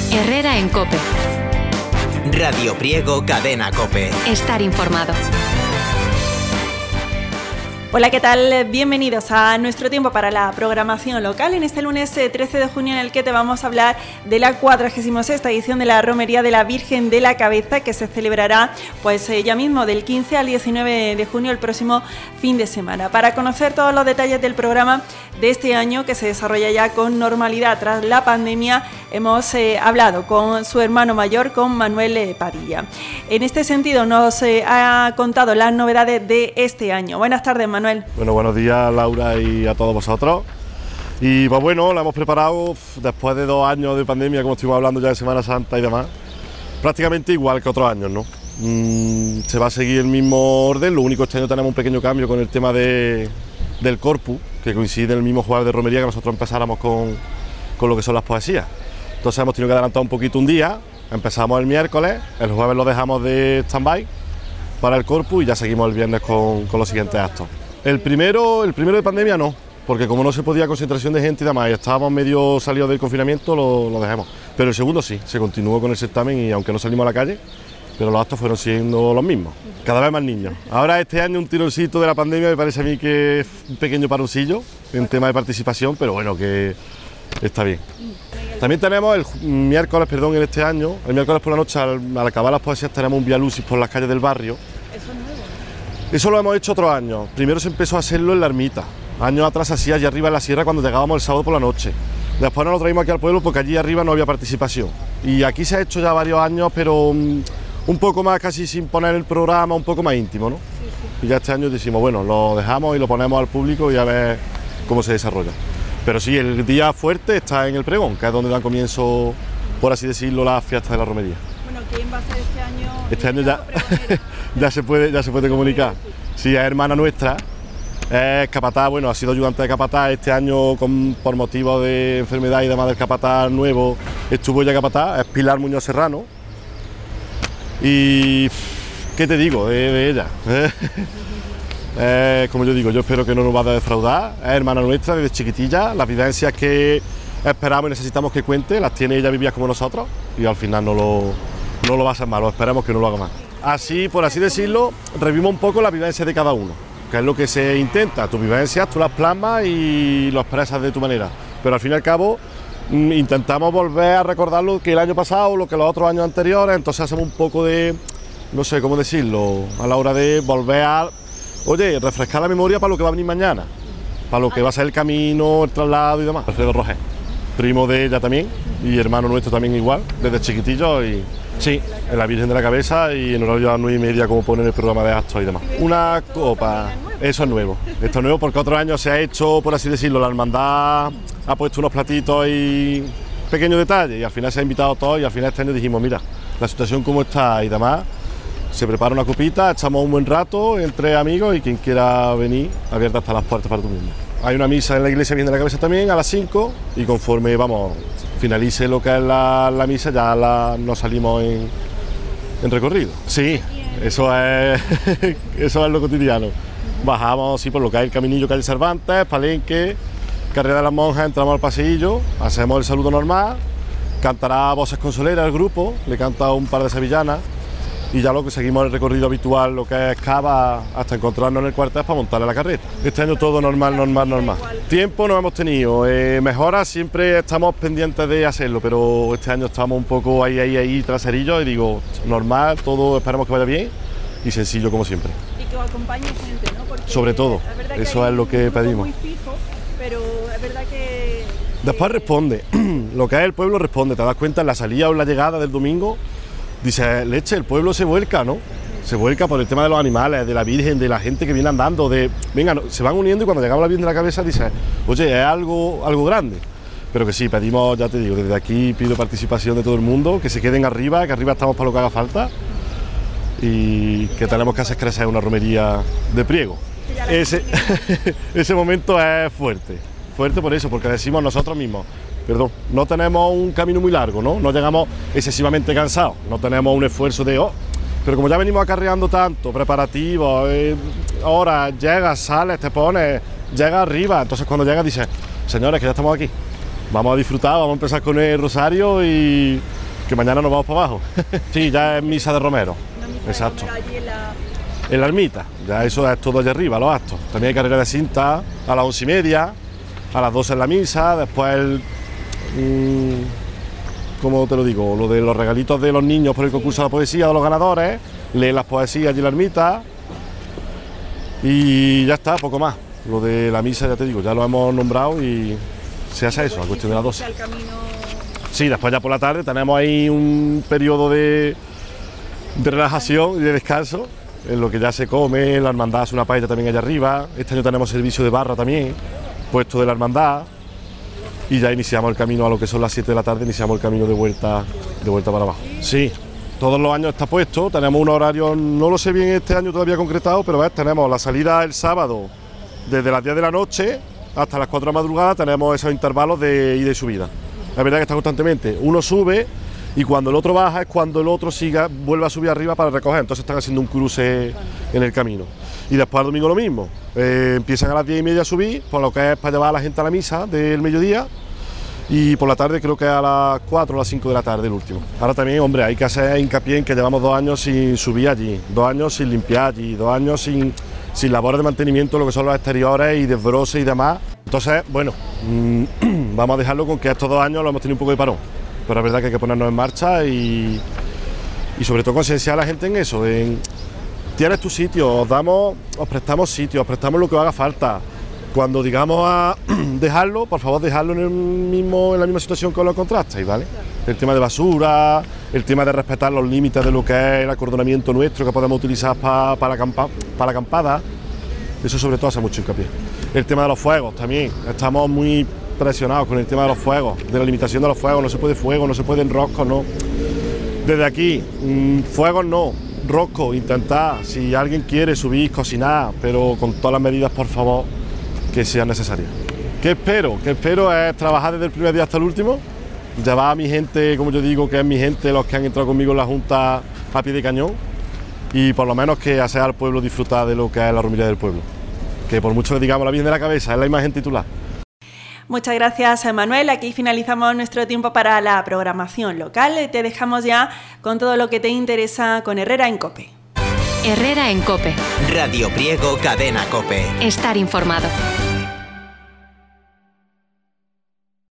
Herrera en COPE. Radio Priego, cadena COPE. Estar informado. Hola, ¿qué tal? Bienvenidos a nuestro tiempo para la programación local en este lunes 13 de junio, en el que te vamos a hablar de la 46ª edición de la Romería de la Virgen de la Cabeza, que se celebrará ya mismo del 15 al 19 de junio, el próximo fin de semana. Para conocer todos los detalles del programa de este año, que se desarrolla ya con normalidad tras la pandemia, hemos hablado con su hermano mayor, con Manuel Padilla. En este sentido nos ha contado las novedades de este año. Buenas tardes, Manuel. Bueno, buenos días, Laura, y a todos vosotros. Y pues bueno, la hemos preparado después de 2 años de pandemia, como estuvimos hablando ya de Semana Santa y demás, prácticamente igual que otros años, ¿no? Se va a seguir el mismo orden, lo único este año tenemos un pequeño cambio con el tema del Corpus, que coincide en el mismo jueves de romería que nosotros empezáramos con lo que son las poesías. Entonces hemos tenido que adelantar un poquito un día, empezamos el miércoles, el jueves lo dejamos de stand-by para el Corpus y ya seguimos el viernes con los siguientes actos. El primero de pandemia no, porque como no se podía concentración de gente y demás, y estábamos medio salidos del confinamiento, lo dejamos. Pero el segundo sí, se continuó con el certamen y aunque no salimos a la calle, pero los actos fueron siendo los mismos, cada vez más niños. Ahora este año un tironcito de la pandemia me parece a mí que es un pequeño paroncillo en tema de participación, pero bueno, que está bien. También tenemos el miércoles por la noche, al acabar las poesías, tenemos un Vía Lucis por las calles del barrio. ¿Eso es nuevo? Eso lo hemos hecho otros años. Primero se empezó a hacerlo en la ermita. Años atrás se hacía allá arriba en la sierra cuando llegábamos el sábado por la noche. Después nos lo traímos aquí al pueblo porque allí arriba no había participación. Y aquí se ha hecho ya varios años, pero un poco más casi sin poner el programa, un poco más íntimo, ¿no? Sí. Y ya este año decimos, bueno, lo dejamos y lo ponemos al público y a ver cómo se desarrolla. Pero sí, el día fuerte está en el pregón, que es donde dan comienzo, por así decirlo, las fiestas de la romería. Bueno, ¿quién va a ser este año? Este año ya se puede comunicar. Sí, es hermana nuestra, es capataz, bueno, ha sido ayudante de capataz. Este año, por motivo de enfermedad y demás del capataz nuevo, estuvo ya capataz, es Pilar Muñoz Serrano. Y, ¿qué te digo de ella? Como yo digo, yo espero que no nos vaya a defraudar. Es hermana nuestra desde chiquitilla. Las vivencias que esperamos y necesitamos que cuente las tiene ella vividas como nosotros y al final no lo va a hacer malo, esperemos que no lo haga más. Así, por así decirlo, revivimos un poco la vivencia de cada uno, que es lo que se intenta. Tus vivencias tú las plasmas y lo expresas de tu manera, pero al fin y al cabo intentamos volver a recordar lo que el año pasado, lo que los otros años anteriores. Entonces hacemos un poco de, no sé cómo decirlo, a la hora de volver a refrescar la memoria para lo que va a venir mañana, para lo que va a ser el camino, el traslado y demás. Alfredo Roger, primo de ella también y hermano nuestro también igual, desde chiquitillo. Y sí, en la Virgen de la Cabeza y en horario a las 9:30 como ponen el programa de actos y demás. Una copa, eso es nuevo. Esto es nuevo porque otros años se ha hecho, por así decirlo, la hermandad ha puesto unos platitos y pequeños detalles y al final se ha invitado a todos y al final este año dijimos, mira, la situación como está y demás, se prepara una copita, echamos un buen rato entre amigos y quien quiera venir, abierta hasta las puertas para todo el mundo. Hay una misa en la iglesia Virgen de la Cabeza también a las 5 y conforme finalice lo que es la misa ya nos salimos en recorrido. Sí, eso es lo cotidiano. Bajamos por lo que es el caminillo calle Cervantes, Palenque, Carrera de las Monjas, entramos al paseillo, hacemos el saludo normal, cantará Voces Consoleras el grupo, le canta un par de sevillanas. Y ya lo que seguimos el recorrido habitual, lo que es Cava, hasta encontrarnos en el cuartel para montarle la carreta. Este año todo normal. Tiempo no hemos tenido, mejoras siempre estamos pendientes de hacerlo, pero este año estamos un poco ahí traserillos y digo, normal, todo esperamos que vaya bien y sencillo como siempre. Y que os acompañe gente, ¿no? Porque sobre todo, eso es lo que pedimos. Muy fijo, pero es verdad que... Después responde, lo que es el pueblo responde, te das cuenta en la salida o en la llegada del domingo. Dice, leche, el pueblo se vuelca, ¿no? Se vuelca por el tema de los animales, de la Virgen, de la gente que viene andando, se van uniendo y cuando llegamos a la Virgen de la Cabeza dice, oye, es algo grande. Pero que sí, pedimos, ya te digo, desde aquí pido participación de todo el mundo, que se queden arriba, que arriba estamos para lo que haga falta y que tenemos que hacer crecer una romería de Priego. Ese momento es fuerte por eso, porque decimos nosotros mismos, no tenemos un camino muy largo, no llegamos excesivamente cansados, no tenemos un esfuerzo de, pero como ya venimos acarreando tanto, preparativos, ahora llegas, sales, te pones, llegas arriba, entonces cuando llegas dices, señores, que ya estamos aquí, vamos a disfrutar, vamos a empezar con el rosario y que mañana nos vamos para abajo. Sí, ya es misa de Romero. Exacto. En la ermita, ya eso es todo allá arriba, los actos. También hay carrera de cinta a las 11:30, a las 12 en la misa, después ¿cómo te lo digo? Lo de los regalitos de los niños por el concurso de la poesía de los ganadores, leen las poesías allí en la ermita y ya está, poco más. Lo de la misa, ya te digo, ya lo hemos nombrado y se hace eso, a cuestión de las 12. Sí, después ya por la tarde tenemos ahí un periodo de relajación y de descanso, en lo que ya se come, la hermandad hace una paella también allá arriba. Este año tenemos servicio de barra también, puesto de la hermandad, y ya iniciamos el camino a lo que son las 7 de la tarde, iniciamos el camino de vuelta para abajo. Sí, todos los años está puesto, tenemos un horario, no lo sé bien este año todavía concretado, pero tenemos la salida el sábado desde las 10 de la noche hasta las 4 de la madrugada, tenemos esos intervalos de ida y subida. La verdad que está constantemente, uno sube y cuando el otro baja es cuando el otro vuelve a subir arriba para recoger, entonces están haciendo un cruce en el camino. Y después el domingo lo mismo, empiezan a las 10:30 a subir, por lo que es para llevar a la gente a la misa del mediodía, y por la tarde creo que a las 4 o las 5 de la tarde el último. Ahora también, hombre, hay que hacer hincapié en que llevamos 2 años sin subir allí, 2 años sin limpiar allí, 2 años sin labores de mantenimiento, lo que son los exteriores y desbroce y demás. Entonces, bueno, vamos a dejarlo con que estos 2 años lo hemos tenido un poco de parón. Pero es verdad que hay que ponernos en marcha y sobre todo concienciar a la gente en eso, tienes tu sitio, os prestamos sitio, os prestamos lo que os haga falta. Cuando digamos a dejarlo, por favor dejarlo en la misma situación que lo encontrasteis, ¿vale? El tema de basura, el tema de respetar los límites de lo que es el acordonamiento nuestro que podemos utilizar para la acampada, eso sobre todo hace mucho hincapié. El tema de los fuegos también, estamos muy presionados con el tema de los fuegos, de la limitación de los fuegos, no se puede fuego, no se puede enrosco, no. Desde aquí, fuegos no, rosco, intentar, si alguien quiere subir, cocinar, pero con todas las medidas, por favor, que sean necesarias. ¿Qué espero? Es trabajar desde el primer día hasta el último, llevar a mi gente, como yo digo, que es mi gente, los que han entrado conmigo en la Junta a pie de cañón, y por lo menos que hacer al pueblo disfrutar de lo que es la romería del pueblo. Que por mucho que digamos la Virgen de la Cabeza, es la imagen titular. Muchas gracias, Manuel. Aquí finalizamos nuestro tiempo para la programación local. Te dejamos ya con todo lo que te interesa con Herrera en COPE. Herrera en COPE. Radio Priego, Cadena COPE. Estar informado.